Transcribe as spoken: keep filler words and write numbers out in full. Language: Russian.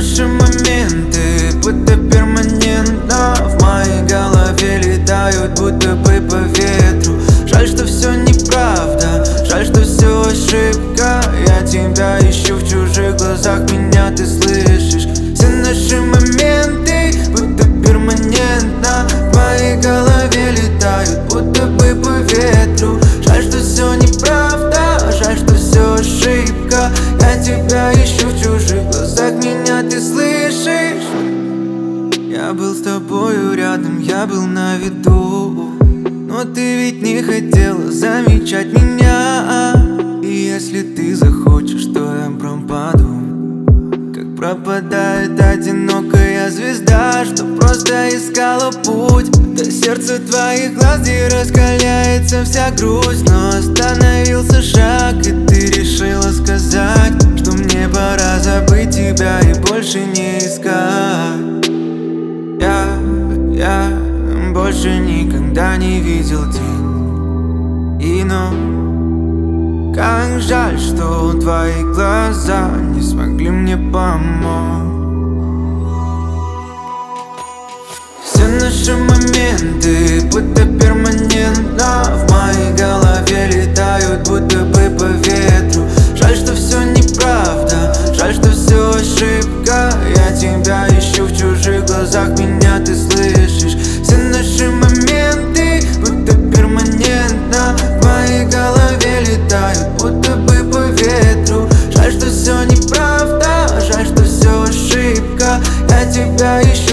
наши моменты будто перманентно в моей голове летают, будто бы по ветру. Жаль, что все неправда, жаль, что все ошибка. Я тебя ищу в чужих глазах, меня ты слышишь. Все наши моменты будто перманентно в моей голове летают, будто бы по ветру. Жаль, что все неправда, жаль, что все ошибка. Я тебя ищу в чужих глазах, меня ты слышишь. Я был с тобою рядом, я был на виду, но ты ведь не хотела замечать меня. И если ты захочешь, то я пропаду, как пропадает одинокая звезда, что просто искала путь до сердца твоих глаз, где раскаляется вся грусть. Но остановился шаг, и ты решила сказать, что мне пора забыть тебя и больше не искать. Я, я больше никогда не видел день. И ну, как жаль, что твои глаза не смогли мне помочь. Все наши моменты будто перманентно в моей голове летают, будто бы по ветру. Жаль, что все неправда, жаль, что все ошибка. Я тебя ищу в чужих глазах, меня ты слышишь. Все наши моменты будто перманентно в моей голове летают, будто бы по ветру. Жаль, что все неправда, жаль, что все ошибка. Я тебя ищу